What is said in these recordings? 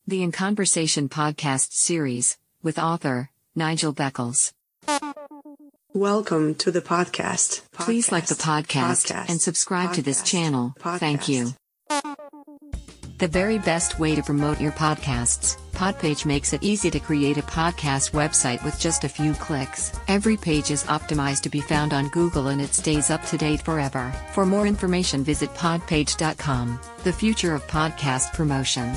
The In Conversation podcast series, with author Nigel Beckles. Welcome to the podcast. Please like the podcast and subscribe to this channel. Thank you. The very best way to promote your podcasts, Podpage makes it easy to create a podcast website with just a few clicks. Every page is optimized to be found on Google and it stays up to date forever. For more information, visit podpage.com, the future of podcast promotion.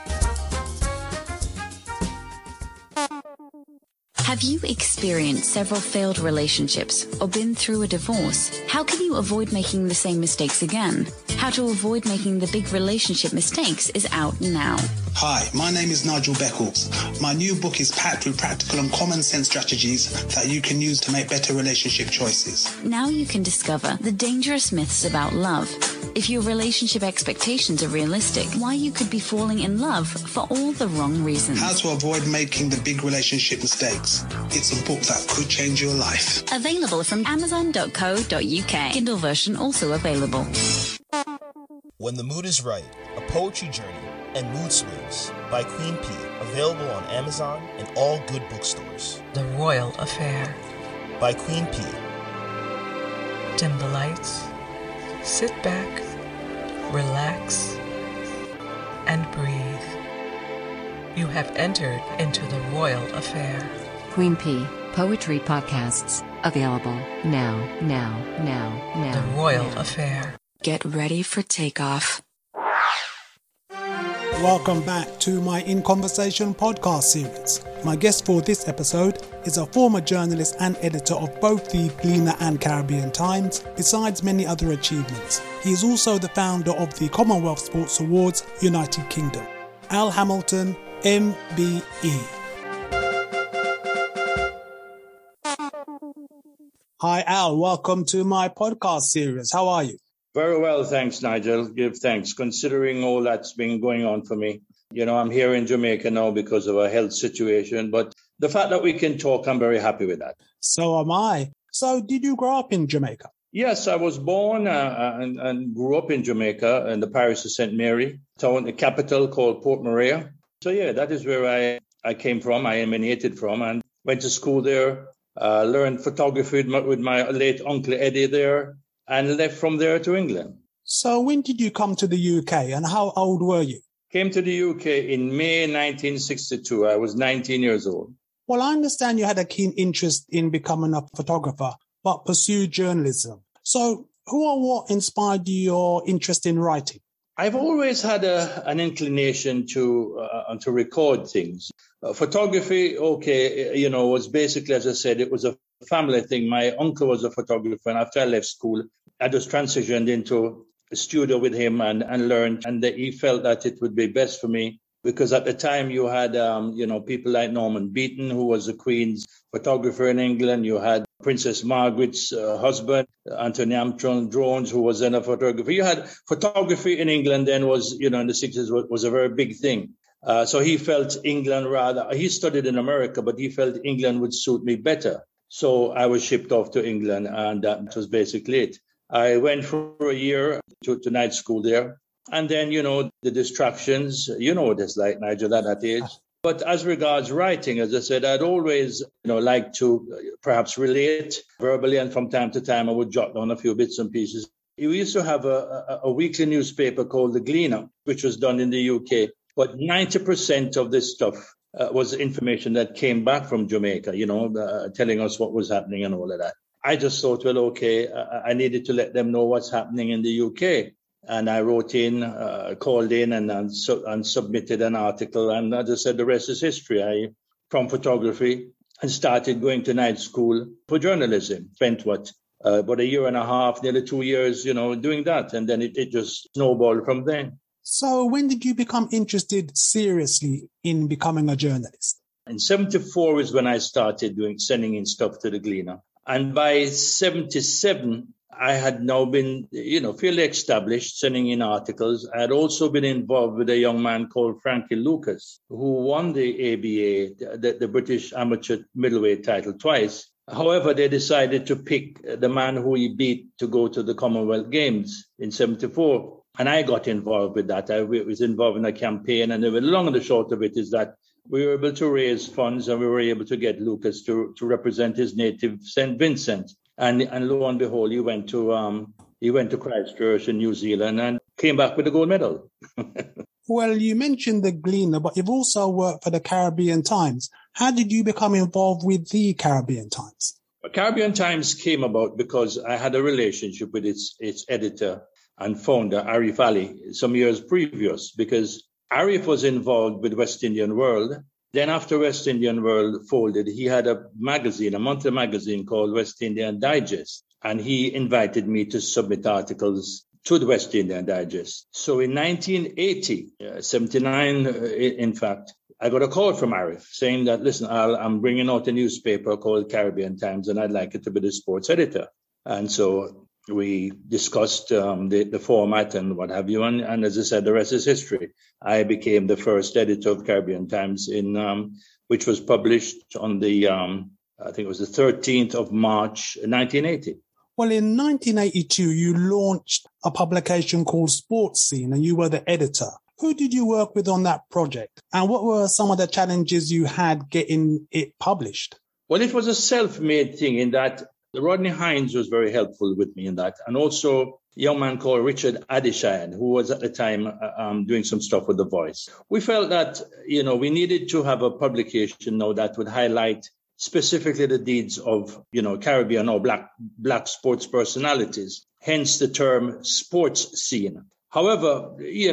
Have you experienced several failed relationships or been through a divorce? How can you avoid making the same mistakes again? How to avoid making the big relationship mistakes is out now. Hi, my name is Nigel Beckles. My new book is packed with practical and common sense strategies that you can use to make better relationship choices. Now you can discover the dangerous myths about love. If your relationship expectations are realistic, why you could be falling in love for all the wrong reasons. How to avoid making the big relationship mistakes. It's a book that could change your life. Available from Amazon.co.uk. Kindle version also available. When the Mood is Right, A Poetry Journey and Mood Swings by Queen P. Available on Amazon and all good bookstores. The Royal Affair by Queen P. Dim the lights, sit back, relax, and breathe. You have entered into the Royal Affair. Queen P. Poetry podcasts, available now. The Royal Affair. Get ready for takeoff. Welcome back to my In Conversation podcast series. My guest for this episode is a former journalist and editor of both the Gleaner and Caribbean Times, besides many other achievements. He is also the founder of the Commonwealth Sports Awards, United Kingdom. Al Hamilton, MBE. Hi Al, welcome to my podcast series. How are you? Very well, thanks, Nigel. Give thanks, considering all that's been going on for me. You know, I'm here in Jamaica now because of a health situation, but the fact that we can talk, I'm very happy with that. So am I. So did you grow up in Jamaica? Yes, I was born and grew up in Jamaica in the parish of St. Mary, town, the capital called Port Maria. So yeah, that is where I came from. I emanated from and went to school there, learned photography with my late uncle Eddie there, and left from there to England. So when did you come to the UK and how old were you? Came to the UK in May 1962. I was 19 years old. Well, I understand you had a keen interest in becoming a photographer, but pursued journalism. So who or what inspired your interest in writing? I've always had an inclination to record things. Photography, was basically, as I said, it was a family thing. My uncle was a photographer, and after I left school, I just transitioned into a studio with him and learned. And he felt that it would be best for me because at the time you had, people like Norman Beaton, who was the Queen's photographer in England. You had Princess Margaret's husband, Anthony Armstrong Jones, who was then a photographer. You had photography in England then was, in the 60s was a very big thing. So he felt England he studied in America, but he felt England would suit me better. So I was shipped off to England, and that was basically it. I went for a year to night school there. And then, the distractions, what it's like, Nigel, at that age. But as regards writing, as I said, I'd always, liked to perhaps relate verbally. And from time to time, I would jot down a few bits and pieces. We used to have a weekly newspaper called The Gleaner, which was done in the UK. But 90% of this stuff was information that came back from Jamaica, telling us what was happening and all of that. I just thought, well, okay, I needed to let them know what's happening in the UK. And I wrote in, called in and submitted an article. And as I said, the rest is history. From photography and started going to night school for journalism. Spent about a year and a half, nearly 2 years, doing that. And then it just snowballed from then. So when did you become interested seriously in becoming a journalist? In 74 is when I started sending in stuff to the Gleaner. And by 77, I had now been, fairly established, sending in articles. I had also been involved with a young man called Frankie Lucas, who won the ABA, the British Amateur Middleweight title twice. However, they decided to pick the man who he beat to go to the Commonwealth Games in 74. And I got involved with that. I was involved in a campaign, and the long and the short of it is that we were able to raise funds, and we were able to get Lucas to represent his native St. Vincent. And lo and behold, he went to Christchurch in New Zealand and came back with a gold medal. Well, you mentioned the Gleaner, but you've also worked for the Caribbean Times. How did you become involved with the Caribbean Times? Caribbean Times came about because I had a relationship with its editor and founder, Arif Ali, some years previous, because Arif was involved with West Indian World. Then after West Indian World folded, he had a monthly magazine called West Indian Digest, and he invited me to submit articles to the West Indian Digest. So in 1980, 79, in fact, I got a call from Arif saying that, listen, I'm bringing out a newspaper called Caribbean Times, and I'd like it to be the sports editor. And so we discussed the format and what have you. And as I said, the rest is history. I became the first editor of Caribbean Times, which was published on the, I think it was the 13th of March, 1980. Well, in 1982, you launched a publication called Sports Scene, and you were the editor. Who did you work with on that project? And what were some of the challenges you had getting it published? Well, it was a self-made thing in that Rodney Hines was very helpful with me in that. And also a young man called Richard Adishayan, who was at the time doing some stuff with The Voice. We felt that, we needed to have a publication now that would highlight specifically the deeds of, Caribbean or black sports personalities, hence the term sports scene. However,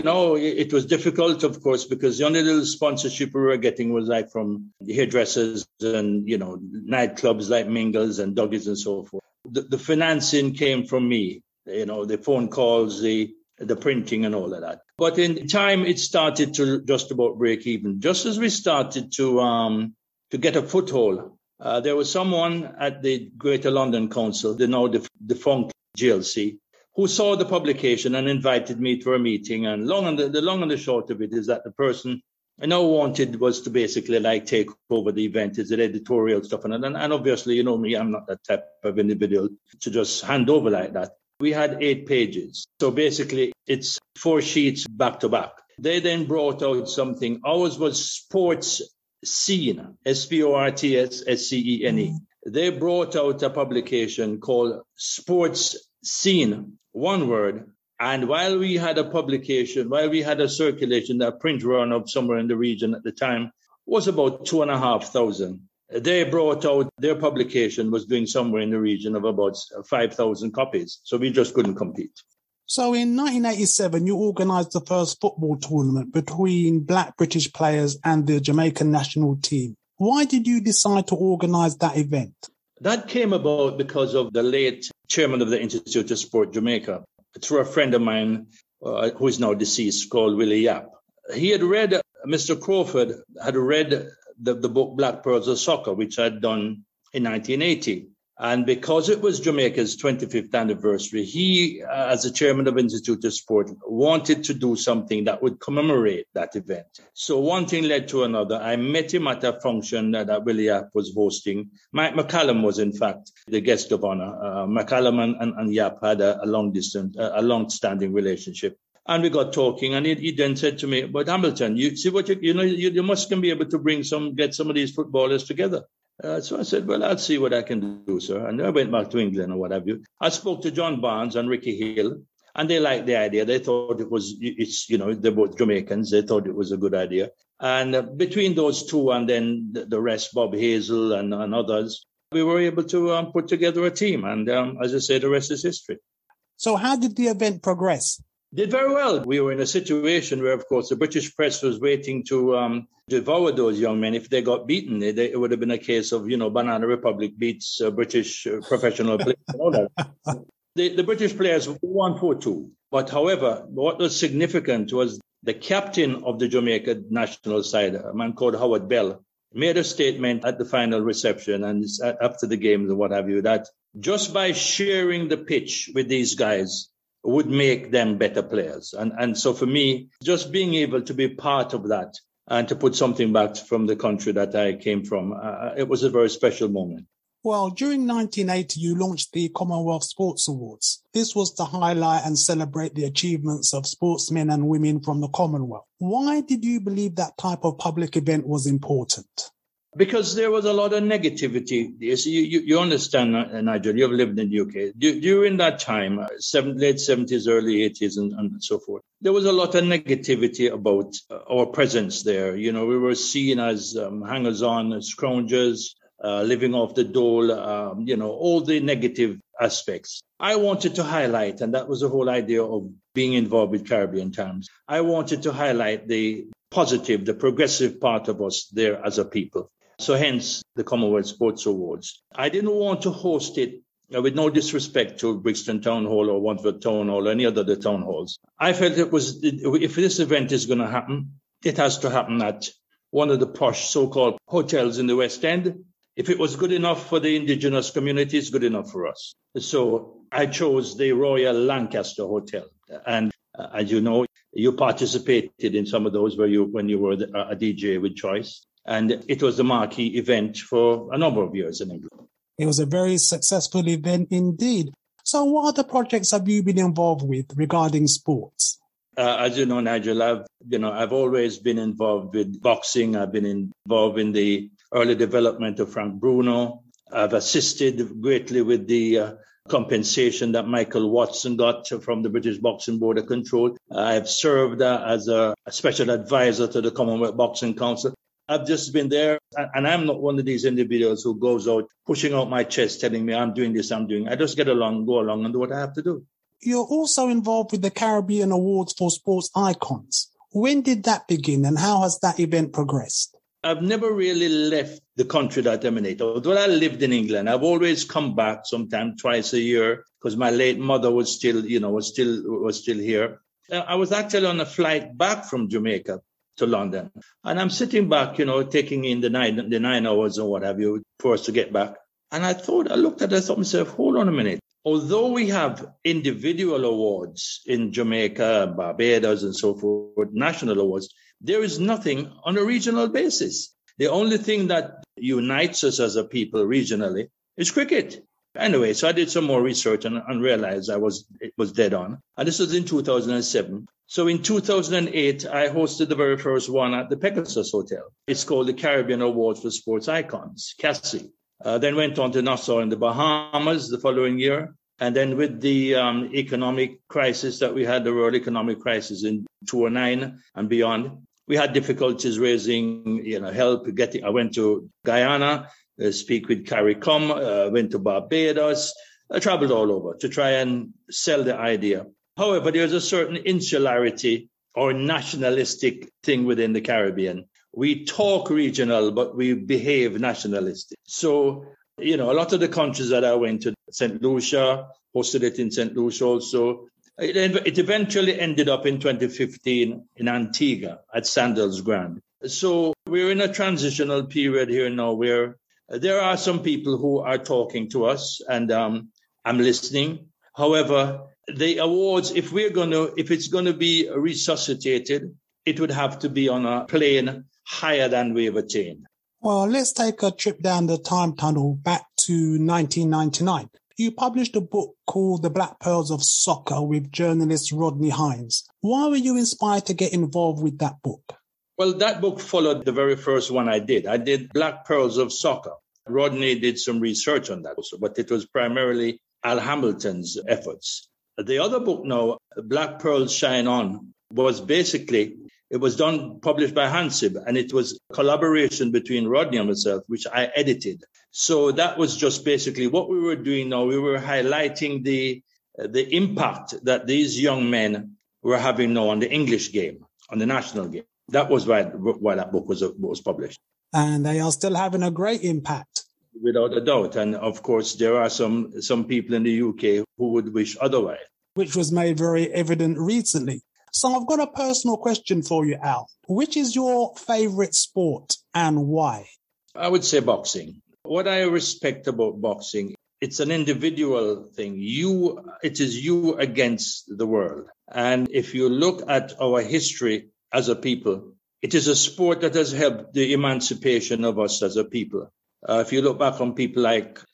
it was difficult, of course, because the only little sponsorship we were getting was like from hairdressers and, nightclubs like Mingles and Doggies and so forth. The financing came from me, the phone calls, the printing and all of that. But in time, it started to just about break even. Just as we started to get a foothold, there was someone at the Greater London Council, the now defunct GLC, who saw the publication and invited me to a meeting. And the long and the short of it is that the person I now wanted was to basically like take over the event, is it editorial stuff. And obviously, me, I'm not that type of individual to just hand over like that. We had 8 pages. So basically, it's 4 sheets back to back. They then brought out something. Ours was Sports Scene, SPORTSSCENE. They brought out a publication called Sports Scene, one word. And while we had a circulation, that print run of somewhere in the region at the time was about 2,500. They brought out their publication was doing somewhere in the region of about 5,000 copies. So we just couldn't compete. So in 1987, you organised the first football tournament between black British players and the Jamaican national team. Why did you decide to organise that event? That came about because of the late chairman of the Institute of Sport Jamaica, through a friend of mine who is now deceased, called Willie Yap. He had read, Mr. Crawford had read the book Black Pearls of Soccer, which I had done in 1980. And because it was Jamaica's 25th anniversary, he, as the chairman of Institute of Sport, wanted to do something that would commemorate that event. So one thing led to another. I met him at a function that Willie Yap was hosting. Mike McCallum was, in fact, the guest of honor. McCallum and Yap had a long-standing relationship. And we got talking, and he then said to me, "But Hamilton, you see what you must can be able to get some of these footballers together." So I said, "Well, I'll see what I can do, sir." And I went back to England or what have you. I spoke to John Barnes and Ricky Hill, and they liked the idea. They thought they're both Jamaicans. They thought it was a good idea. And between those two and then the rest, Bob Hazel and others, we were able to put together a team. And as I said, the rest is history. So how did the event progress? Did very well. We were in a situation where, of course, the British press was waiting to devour those young men. If they got beaten, it would have been a case of, Banana Republic beats British professional players and all that. The British players won 4-2. But however, what was significant was the captain of the Jamaica national side, a man called Howard Bell, made a statement at the final reception and after the games and what have you, that just by sharing the pitch with these guys would make them better players. And so for me, just being able to be part of that and to put something back from the country that I came from, it was a very special moment. Well, during 1980, you launched the Commonwealth Sports Awards. This was to highlight and celebrate the achievements of sportsmen and women from the Commonwealth. Why did you believe that type of public event was important? Because there was a lot of negativity. You understand, Nigel, you've lived in the UK. During that time, late 70s, early 80s, and so forth, there was a lot of negativity about our presence there. You know, we were seen as hangers-on, scroungers, living off the dole, all the negative aspects. I wanted to highlight, and that was the whole idea of being involved with Caribbean Times. I wanted to highlight the positive, the progressive part of us there as a people. So hence the Commonwealth Sports Awards. I didn't want to host it with no disrespect to Brixton Town Hall or Wandsworth Town Hall or any other the town halls. I felt if this event is going to happen, it has to happen at one of the posh so-called hotels in the West End. If it was good enough for the indigenous community, it's good enough for us. So I chose the Royal Lancaster Hotel. And as you know, you participated in some of those when you were a DJ with Choice. And it was the marquee event for a number of years in England. It was a very successful event indeed. So what other projects have you been involved with regarding sports? As you know, Nigel, I've always been involved with boxing. I've been involved in the early development of Frank Bruno. I've assisted greatly with the compensation that Michael Watson got from the British Boxing Board of Control. I've served as a special advisor to the Commonwealth Boxing Council. I've just been there, and I'm not one of these individuals who goes out pushing out my chest, telling me I'm doing this, I'm doing. I just go along and do what I have to do. You're also involved with the Caribbean Awards for Sports Icons. When did that begin, and how has that event progressed? I've never really left the country that I'm in. Although I lived in England, I've always come back sometime twice a year because my late mother was still here. I was actually on a flight back from Jamaica to London. And I'm sitting back, taking in the 9 hours or what have you for us to get back. And I looked at it, I thought to myself, hold on a minute. Although we have individual awards in Jamaica, Barbados and so forth, national awards, there is nothing on a regional basis. The only thing that unites us as a people regionally is cricket. Anyway, so I did some more research and realized it was dead on. And this was in 2007. So in 2008, I hosted the very first one at the Pegasus Hotel. It's called the Caribbean Awards for Sports Icons, CASI. Then went on to Nassau in the Bahamas the following year. And then with the economic crisis that we had, the world economic crisis in 2009 and beyond, we had difficulties raising, help. I went to Guyana, speak with CARICOM, went to Barbados. I traveled all over to try and sell the idea. However, there's a certain insularity or nationalistic thing within the Caribbean. We talk regional, but we behave nationalistic. So, a lot of the countries that I went to, St. Lucia, hosted it in St. Lucia also. It eventually ended up in 2015 in Antigua at Sandals Grand. So we're in a transitional period here now where there are some people who are talking to us, and I'm listening. However, the awards, if it's going to be resuscitated, it would have to be on a plane higher than we've attained. Well, let's take a trip down the time tunnel back to 1999. You published a book called The Black Pearls of Soccer with journalist Rodney Hines. Why were you inspired to get involved with that book? Well, that book followed the very first one I did. I did Black Pearls of Soccer. Rodney did some research on that also, but it was primarily Al Hamilton's efforts. The other book now, Black Pearls Shine On, was basically, it was published by Hansib, and it was a collaboration between Rodney and myself, which I edited. So that was just basically what we were doing now. We were highlighting the impact that these young men were having now on the English game, on the national game. That was why that book was published. And they are still having a great impact. Without a doubt. And of course, there are some people in the UK who would wish otherwise. Which was made very evident recently. So I've got a personal question for you, Al. Which is your favorite sport and why? I would say boxing. What I respect about boxing, it's an individual thing. It is you against the world. And if you look at our history as a people, it is a sport that has helped the emancipation of us as a people. If you look back on people like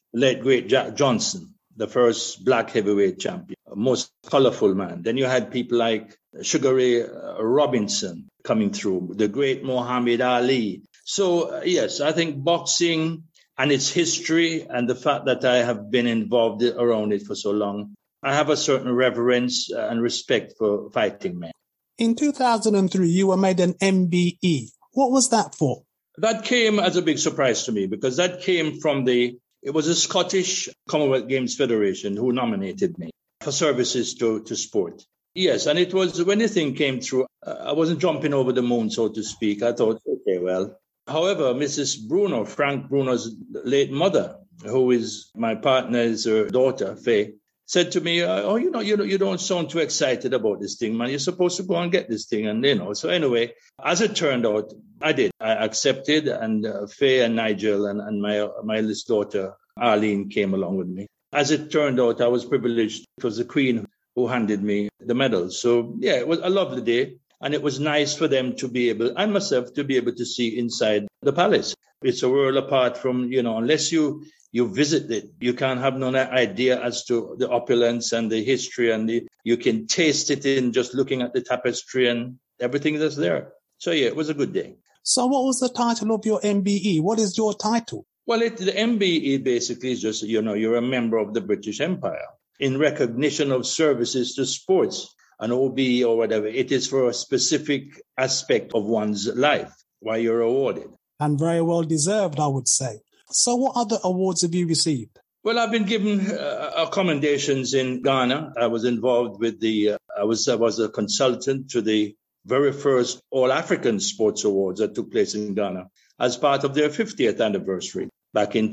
late great Jack Johnson, the first black heavyweight champion, most colorful man. Then you had people like Sugar Ray Robinson coming through, the great Muhammad Ali. So, yes, I think boxing and its history and the fact that I have been involved around it for so long, I have a certain reverence and respect for fighting men. In 2003, you were made an MBE. What was that for? That came as a big surprise to me because that came from it was a Scottish Commonwealth Games Federation who nominated me for services to sport. Yes, and it was when the thing came through, I wasn't jumping over the moon, so to speak. I thought, okay, well. However, Mrs. Bruno, Frank Bruno's late mother, who is my partner's daughter, Faye, said to me, you don't sound too excited about this thing, man. You're supposed to go and get this thing. And, so anyway, as it turned out, I did. I accepted, and Faye and Nigel and my eldest daughter, Arlene, came along with me. As it turned out, I was privileged. It was the Queen who handed me the medal. So, yeah, it was a lovely day. And it was nice for them to be able, and myself, to be able to see inside the palace. It's a world apart from, unless you visit it, you can't have no idea as to the opulence and the history, and you can taste it in just looking at the tapestry and everything that's there. So, yeah, it was a good day. So what was the title of your MBE? What is your title? Well, the MBE basically is just, you're a member of the British Empire in recognition of services to sports. An OBE or whatever, it is for a specific aspect of one's life why you're awarded. And very well deserved, I would say. So what other awards have you received? Well, I've been given commendations in Ghana. I was involved with I was a consultant to the very first All-African Sports Awards that took place in Ghana as part of their 50th anniversary back in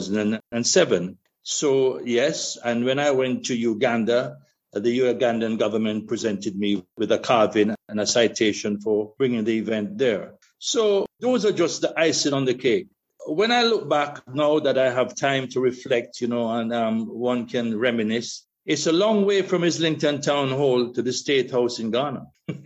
2007. So, yes, and when I went to Uganda, the Ugandan government presented me with a carving and a citation for bringing the event there. So those are just the icing on the cake. When I look back now that I have time to reflect, and one can reminisce, it's a long way from Islington Town Hall to the State House in Ghana.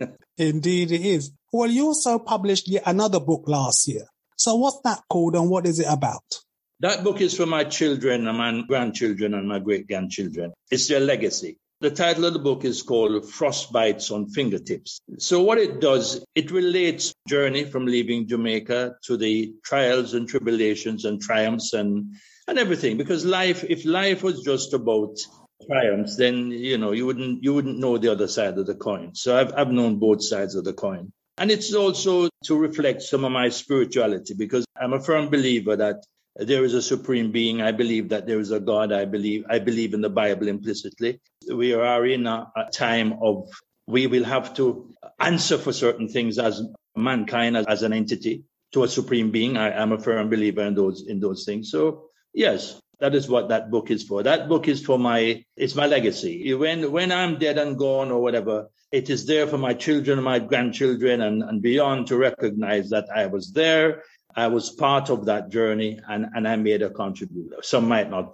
Indeed it is. Well, you also published yet another book last year. So what's that called and what is it about? That book is for my children and my grandchildren and my great-grandchildren. It's their legacy. The title of the book is called Frostbites on Fingertips. So what it does, it relates journey from leaving Jamaica to the trials and tribulations and triumphs and everything. Because if life was just about triumphs, then, you wouldn't know the other side of the coin. So I've known both sides of the coin. And it's also to reflect some of my spirituality, because I'm a firm believer that there is a supreme being. I believe that there is a God. I believe in the Bible implicitly. We are in a time of we will have to answer for certain things as mankind, as an entity, to a supreme being. I am a firm believer in those things. So yes, that is what that book is for. That book is for it's my legacy. When I'm dead and gone or whatever, it is there for my children and my grandchildren and beyond to recognize that I was there. I was part of that journey and I made a contribution. Some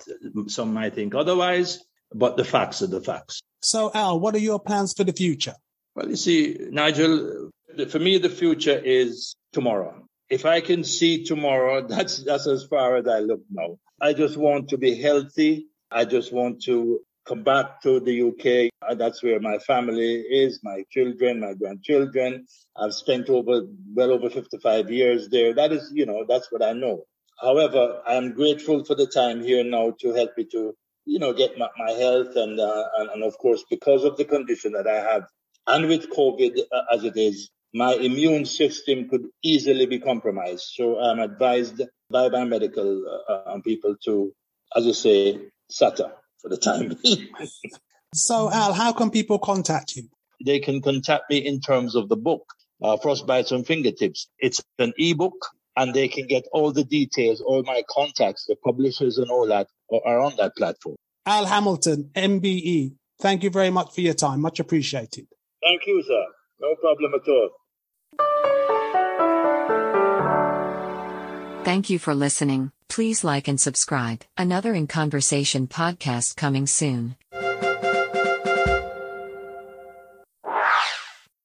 might think otherwise, but the facts are the facts. So, Al, what are your plans for the future? Well, you see, Nigel, for me, the future is tomorrow. If I can see tomorrow, that's as far as I look now. I just want to be healthy. I just want to come back to the UK. That's where my family is, my children, my grandchildren. I've spent well over 55 years there. That is, that's what I know. However, I'm grateful for the time here now to help me to, get my health and of course, because of the condition that I have and with COVID as it is, my immune system could easily be compromised. So I'm advised by my medical people to, as I say, SATA for the time being. So, Al, how can people contact you? They can contact me in terms of the book, Frostbites on Fingertips. It's an ebook, and they can get all the details, all my contacts, the publishers and all that are on that platform. Al Hamilton, MBE, thank you very much for your time. Much appreciated. Thank you, sir. No problem at all. Thank you for listening. Please like and subscribe. Another In Conversation podcast coming soon.